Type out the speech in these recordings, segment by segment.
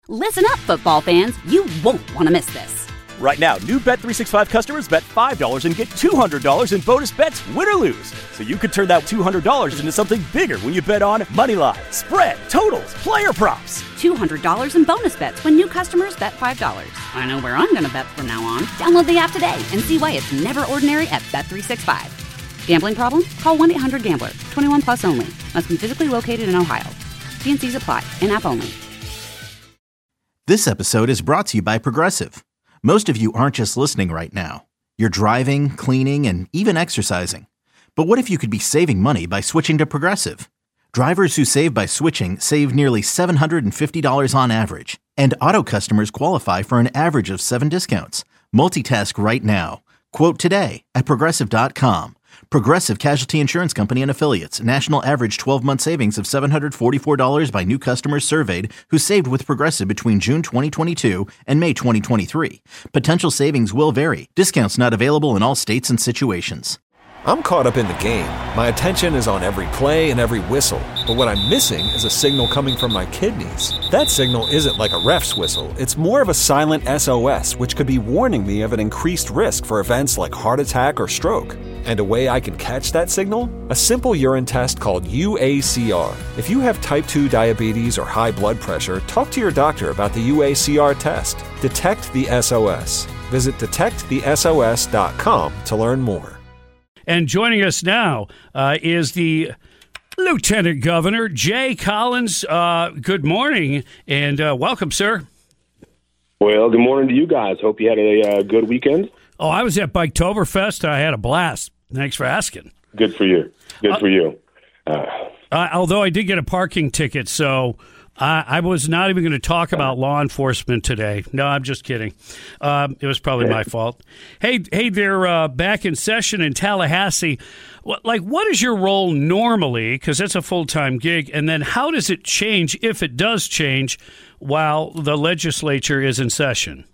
Listen up, football fans. You won't want to miss this. Right now, new Bet365 customers bet $5 and get $200 in bonus bets, win or lose. So you could turn that $200 into something bigger when you bet on moneyline, spread, totals, player props. $200 in bonus bets when new customers bet $5. I know where I'm going to bet from now on. Download the app today and see why it's never ordinary at Bet365. Gambling problem? Call 1-800-GAMBLER. 21 plus only. Must be physically located in Ohio. T&Cs apply. In-app only. This episode is brought to you by Progressive. Most of you aren't just listening right now. You're driving, cleaning, and even exercising. But what if you could be saving money by switching to Progressive? Drivers who save by switching save nearly $750 on average. And auto customers qualify for an average of 7 discounts. Multitask right now. Quote today at Progressive.com. Progressive Casualty Insurance Company and Affiliates. National average 12-month savings of $744 by new customers surveyed who saved with Progressive between June 2022 and May 2023. Potential savings will vary. Discounts not available in all states and situations. I'm caught up in the game. My attention is on every play and every whistle. But what I'm missing is a signal coming from my kidneys. That signal isn't like a ref's whistle. It's more of a silent SOS, which could be warning me of an increased risk for events like heart attack or stroke. And a way I can catch that signal? A simple urine test called UACR. If you have type 2 diabetes or high blood pressure, talk to your doctor about the UACR test. Detect the SOS. Visit detectthesos.com to learn more. And joining us now is the Lieutenant Governor, Jay Collins. Good morning and welcome, sir. Well, good morning to you guys. Hope you had a good weekend. Oh, I was at Biketoberfest. I had a blast. Thanks for asking. Good for you. Good for you. Although I did get a parking ticket, so I was not even going to talk about law enforcement today. No, I'm just kidding. It was probably my fault. Hey, they're back in session in Tallahassee. What is your role normally? Because that's a full-time gig. And then how does it change, if it does change, while the legislature is in session?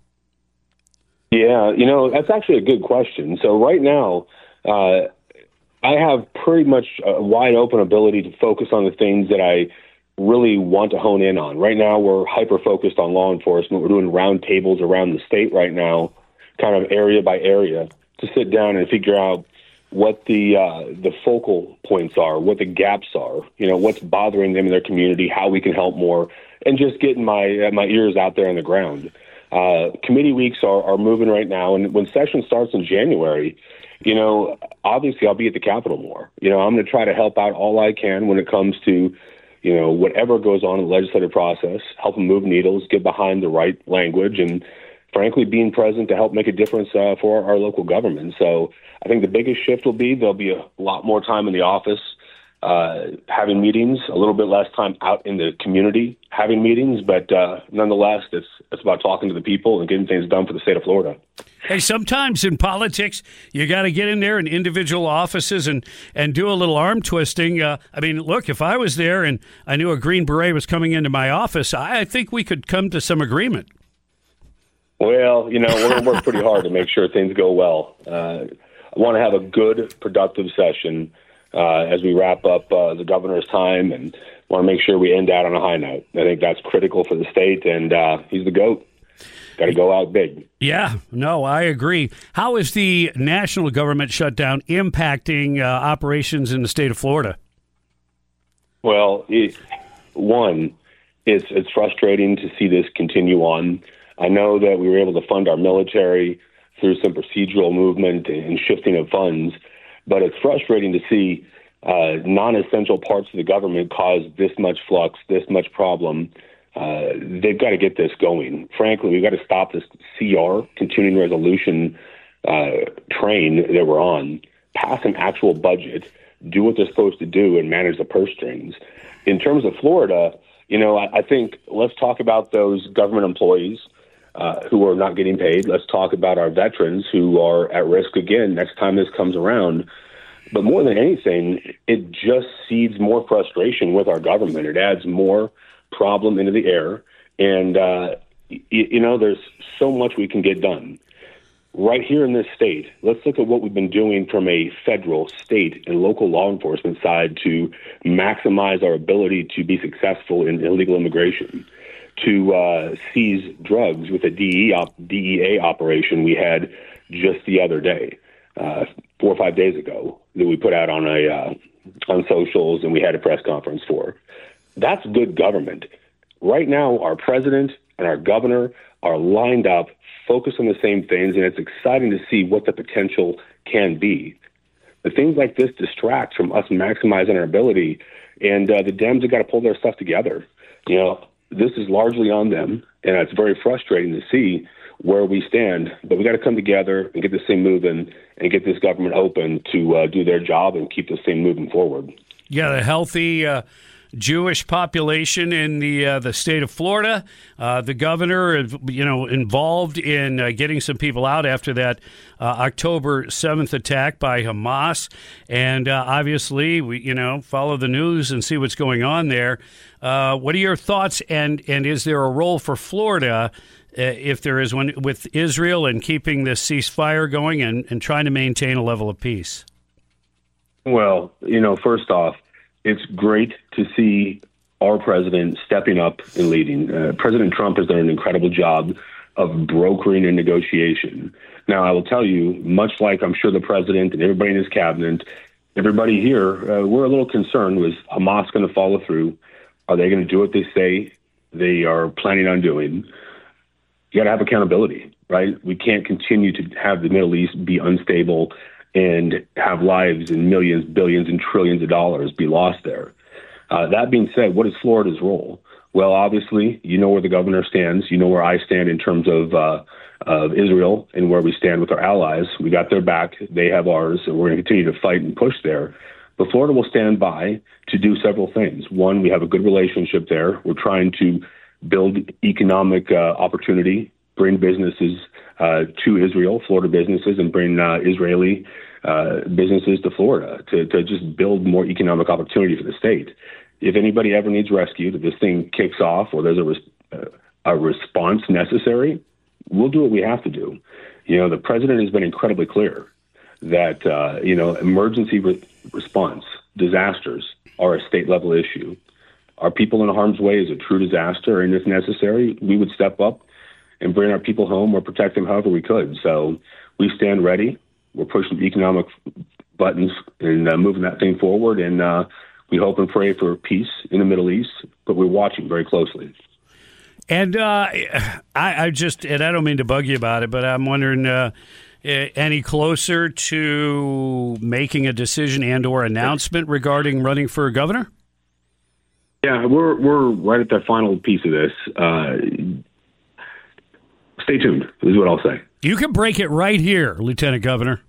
Yeah, that's actually a good question. So right now, I have pretty much a wide open ability to focus on the things that I really want to hone in on. Right now, we're hyper-focused on law enforcement. We're doing round tables around the state right now, kind of area by area, to sit down and figure out what the focal points are, what the gaps are, what's bothering them in their community, how we can help more, and just getting my ears out there on the ground. Committee weeks are moving right now, and when session starts in January, obviously I'll be at the Capitol more. I'm going to try to help out all I can when it comes to, whatever goes on in the legislative process, help them move needles, get behind the right language, and frankly, being present to help make a difference for our local government. So I think the biggest shift will be there'll be a lot more time in the office having meetings, a little bit less time out in the community having meetings, but nonetheless, it's about talking to the people and getting things done for the state of Florida. Hey, sometimes in politics, you got to get in there in individual offices and do a little arm twisting. Look, if I was there and I knew a Green Beret was coming into my office, I think we could come to some agreement. Well, we're going to work pretty hard to make sure things go well. I want to have a good, productive session as we wrap up the governor's time, and want to make sure we end out on a high note. I think that's critical for the state, and he's the GOAT. Got to go out big. Yeah, no, I agree. How is the national government shutdown impacting operations in the state of Florida? Well, it's frustrating to see this continue on. I know that we were able to fund our military through some procedural movement and shifting of funds, but it's frustrating to see non-essential parts of the government cause this much flux, this much problem. They've got to get this going. Frankly, we've got to stop this CR, continuing resolution train that we're on, pass an actual budget, do what they're supposed to do, and manage the purse strings. In terms of Florida, I think let's talk about those government employees who are not getting paid. Let's talk about our veterans who are at risk again next time this comes around. But more than anything, it just seeds more frustration with our government. It adds more problem into the air. And, there's so much we can get done. Right here in this state, let's look at what we've been doing from a federal, state, and local law enforcement side to maximize our ability to be successful in illegal immigration, to seize drugs with a DEA operation we had just the other day, 4 or 5 days ago, that we put out on socials and we had a press conference for. That's good government. Right now, our president and our governor are lined up, focused on the same things, and it's exciting to see what the potential can be. But things like this distract from us maximizing our ability, and the Dems have got to pull their stuff together. This is largely on them, and it's very frustrating to see where we stand. But we got to come together and get this thing moving and get this government open to do their job and keep this thing moving forward. Yeah, a healthy Jewish population in the state of Florida. The governor, involved in getting some people out after that October 7th attack by Hamas. And obviously, we follow the news and see what's going on there. What are your thoughts? And is there a role for Florida, if there is one, with Israel and keeping this ceasefire going and trying to maintain a level of peace? Well, first off, it's great to see our president stepping up and leading. President Trump has done an incredible job of brokering a negotiation. Now, I will tell you, much like I'm sure the president and everybody in his cabinet, everybody here, we're a little concerned. Was Hamas going to follow through? Are they going to do what they say they are planning on doing? You got to have accountability, right? We can't continue to have the Middle East be unstable and have lives and millions, billions, and trillions of dollars be lost there. That being said, what is Florida's role? Well, obviously, you know where the governor stands. You know where I stand in terms of Israel and where we stand with our allies. We got their back. They have ours. And we're going to continue to fight and push there. But Florida will stand by to do several things. One, we have a good relationship there. We're trying to build economic opportunity, bring businesses to Israel, Florida businesses, and bring Israeli businesses to Florida to just build more economic opportunity for the state. If anybody ever needs rescued, if this thing kicks off or there's a response necessary, we'll do what we have to do. The president has been incredibly clear that, emergency response, disasters are a state-level issue. Our people in harm's way is a true disaster, and if necessary, we would step up and bring our people home or protect them however we could. So we stand ready. We're pushing economic buttons and moving that thing forward, and we hope and pray for peace in the Middle East, but we're watching very closely. And I don't mean to bug you about it, but I'm wondering, any closer to making a decision and or announcement regarding running for governor? Yeah, we're right at the final piece of this. Stay tuned, is what I'll say. You can break it right here, Lieutenant Governor.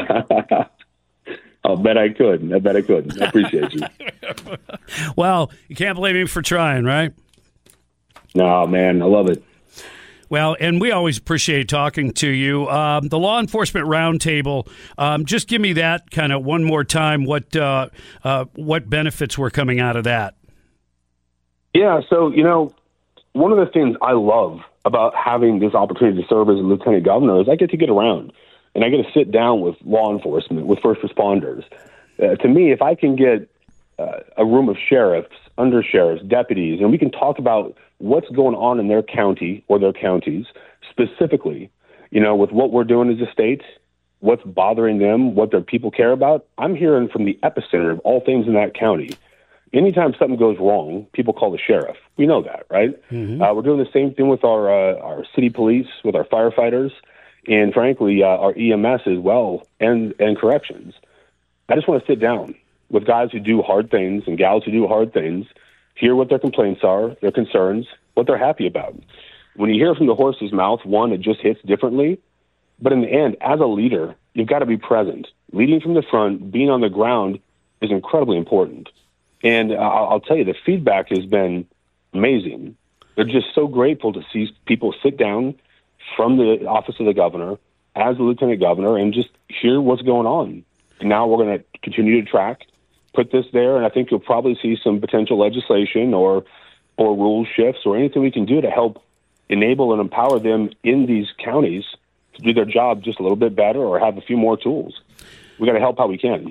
I'll bet I could. I appreciate you. Well, you can't blame me for trying, right? No, man, I love it. Well, and we always appreciate talking to you. The Law Enforcement Roundtable, just give me that kind of one more time, what benefits were coming out of that. Yeah, so, one of the things I love about having this opportunity to serve as a lieutenant governor is I get to get around and I get to sit down with law enforcement, with first responders. To me, if I can get a room of sheriffs, undersheriffs, deputies, and we can talk about what's going on in their county or their counties specifically, with what we're doing as a state, what's bothering them, what their people care about. I'm hearing from the epicenter of all things in that county. Anytime something goes wrong, people call the sheriff. We know that, right? Mm-hmm. We're doing the same thing with our city police, with our firefighters, and frankly, our EMS as well, and corrections. I just want to sit down with guys who do hard things and gals who do hard things, hear what their complaints are, their concerns, what they're happy about. When you hear from the horse's mouth, one, it just hits differently. But in the end, as a leader, you've got to be present. Leading from the front, being on the ground is incredibly important. And I'll tell you, the feedback has been amazing. They're just so grateful to see people sit down from the office of the governor as the lieutenant governor and just hear what's going on. And now we're going to continue to track, put this there, and I think you'll probably see some potential legislation or rule shifts or anything we can do to help enable and empower them in these counties to do their job just a little bit better or have a few more tools. We got to help how we can.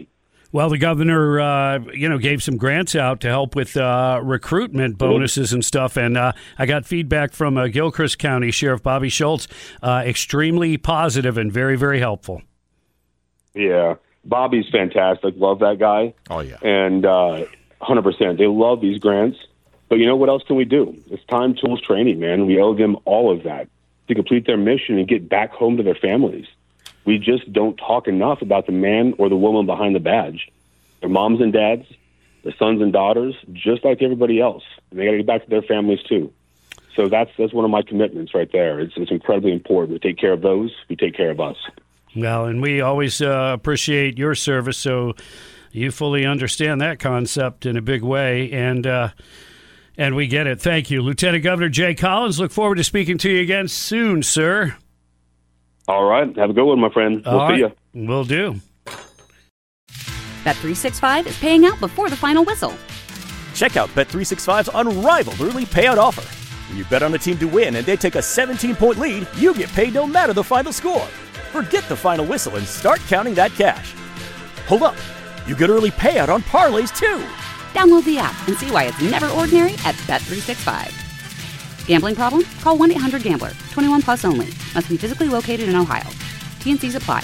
Well, the governor, gave some grants out to help with recruitment bonuses and stuff. And I got feedback from Gilchrist County Sheriff Bobby Schultz, extremely positive and very, very helpful. Yeah, Bobby's fantastic. Love that guy. Oh, yeah. And 100%. They love these grants. But you know what else can we do? It's time, tools, training, man. We owe them all of that to complete their mission and get back home to their families. We just don't talk enough about the man or the woman behind the badge. Their moms and dads, their sons and daughters, just like everybody else. And they got to get back to their families too. So that's one of my commitments right there. It's incredibly important to take care of those who take care of us. Well, and we always appreciate your service, so you fully understand that concept in a big way, and we get it. Thank you. Lieutenant Governor Jay Collins, look forward to speaking to you again soon, sir. All right. Have a good one, my friend. We'll see you. Will do. Bet365 is paying out before the final whistle. Check out Bet365's unrivaled early payout offer. When you bet on a team to win and they take a 17-point lead, you get paid no matter the final score. Forget the final whistle and start counting that cash. Hold up. You get early payout on parlays, too. Download the app and see why it's never ordinary at Bet365. Gambling problem? Call 1-800-GAMBLER. 21 plus only. Must be physically located in Ohio. T&Cs apply.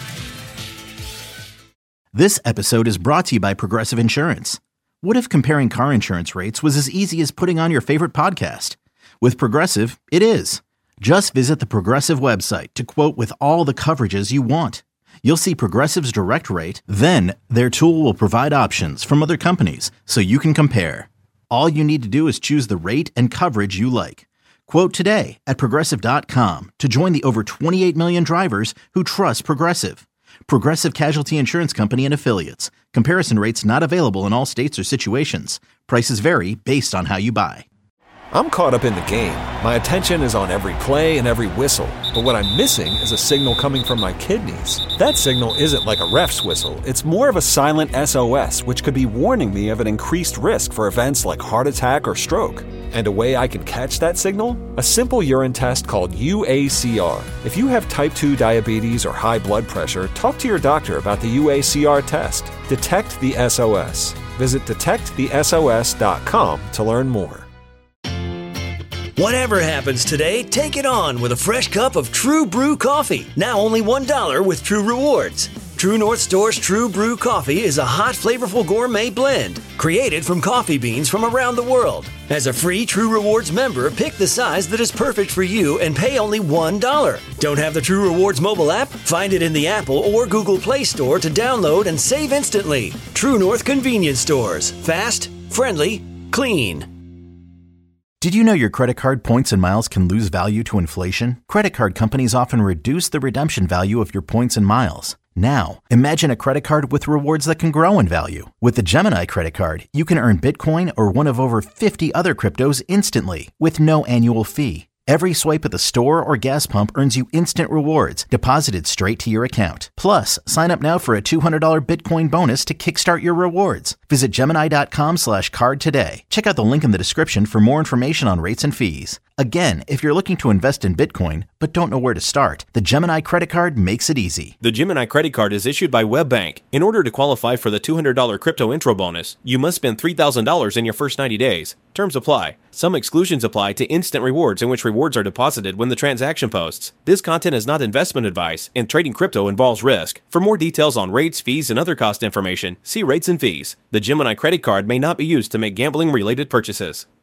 This episode is brought to you by Progressive Insurance. What if comparing car insurance rates was as easy as putting on your favorite podcast? With Progressive, it is. Just visit the Progressive website to quote with all the coverages you want. You'll see Progressive's direct rate, then their tool will provide options from other companies so you can compare. All you need to do is choose the rate and coverage you like. Quote today at Progressive.com to join the over 28 million drivers who trust Progressive. Progressive Casualty Insurance Company and Affiliates. Comparison rates not available in all states or situations. Prices vary based on how you buy. I'm caught up in the game. My attention is on every play and every whistle. But what I'm missing is a signal coming from my kidneys. That signal isn't like a ref's whistle. It's more of a silent SOS, which could be warning me of an increased risk for events like heart attack or stroke. And a way I can catch that signal? A simple urine test called UACR. If you have type 2 diabetes or high blood pressure, talk to your doctor about the UACR test. Detect the SOS. Visit detectthesos.com to learn more. Whatever happens today, take it on with a fresh cup of True Brew coffee. Now only $1 with True Rewards. True North Store's True Brew coffee is a hot, flavorful gourmet blend created from coffee beans from around the world. As a free True Rewards member, pick the size that is perfect for you and pay only $1. Don't have the True Rewards mobile app? Find it in the Apple or Google Play Store to download and save instantly. True North Convenience Stores. Fast, friendly, clean. Did you know your credit card points and miles can lose value to inflation? Credit card companies often reduce the redemption value of your points and miles. Now, imagine a credit card with rewards that can grow in value. With the Gemini credit card, you can earn Bitcoin or one of over 50 other cryptos instantly with no annual fee. Every swipe at the store or gas pump earns you instant rewards deposited straight to your account. Plus, sign up now for a $200 Bitcoin bonus to kickstart your rewards. Visit Gemini.com/card today. Check out the link in the description for more information on rates and fees. Again, if you're looking to invest in Bitcoin but don't know where to start, the Gemini credit card makes it easy. The Gemini credit card is issued by WebBank. In order to qualify for the $200 crypto intro bonus, you must spend $3,000 in your first 90 days. Terms apply. Some exclusions apply to instant rewards in which rewards are deposited when the transaction posts. This content is not investment advice, and trading crypto involves risk. For more details on rates, fees, and other cost information, see rates and fees. The Gemini credit card may not be used to make gambling-related purchases.